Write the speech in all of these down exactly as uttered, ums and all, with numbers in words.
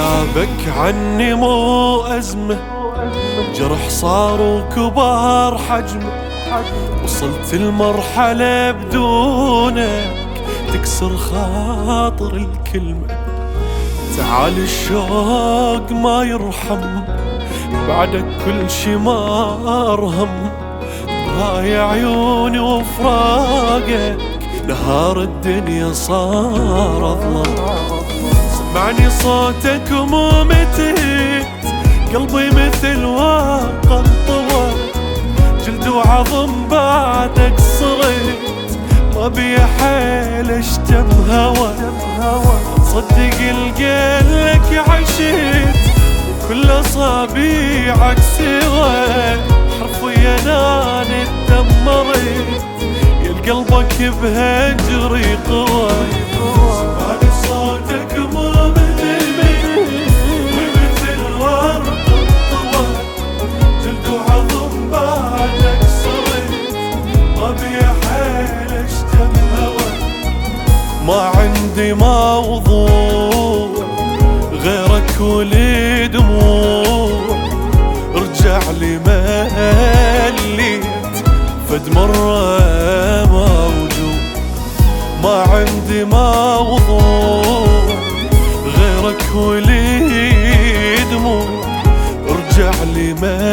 غيابك عني مو أزمة، جرح صار وكبار حجمه، وصلت المرحلة بدونك تكسر خاطر الكلمة. تعال الشوق ما يرحم، بعدك كل شي ما أرهم، ضايع عيوني وفراقك نهار الدنيا صار أظلم. سمعني صوتك ومو متهت، قلبي مثل ورقة انطوى، جلد وعظم بعدك صرت، ما بي حيل اشتم هوى. تصدق القلك عشت وكل اصابيعك سوى، حرفيا انا اتدمرت، يا قلبك بهجري قوى. سمعني صوتك مو متهت، ومثل ورقة انطوى، جلد وعظم بعدك صرت، ما بي حيل اشتم هوى. ما عندي موضوع غيرك ولي دموع، ارجع لي مليت فد مرة موجود. ما عندي موضوع غيرك ولي دموع، ارجع لي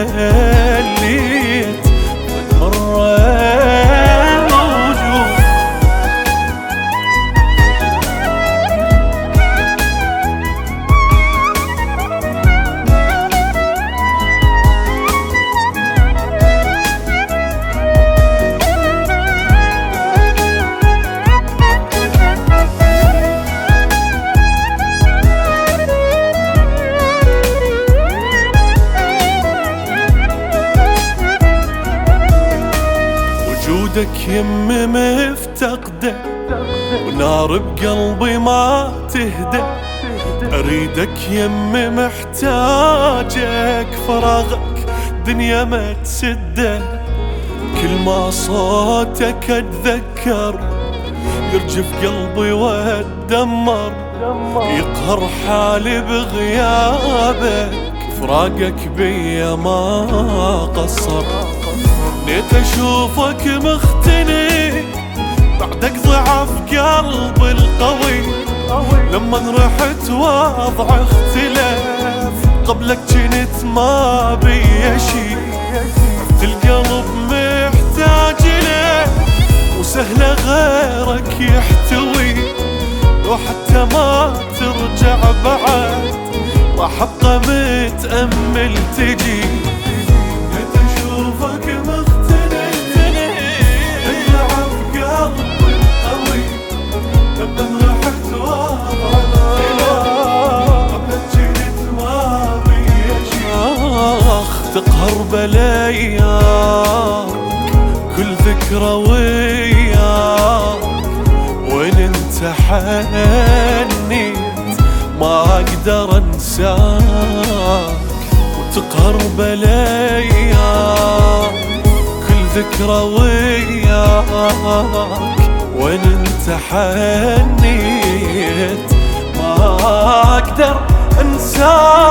مليت فد مرة موجود. وجودك يمي مفتقده، ونار بقلبي ما تهدى، اريدك يمي محتاجك، فراغك دنيا ما تسده. كل ما صوتك اتذكر يرجف قلبي واتدمر، يقهر حالي بغيابك، فراقك بيا ما قصر. نيت اشوفك مختنق بعدك ضعف قلبي القوي، لما رحت وضع اختلاف، قبلك جنت ما بي شي، عرفت القلب محتاج له، وسهله غيرك يحتوي، لو حتى ما ترجع بعد راح ابقى متأمل تجي. نيت اشوفك تقهر بلاياك، كل ذكرى وياك، وين انت حنيت ما اقدر انساك. وتقهر بلاياك، كل ذكرى وياك، وين انت حنيت ما اقدر انساك.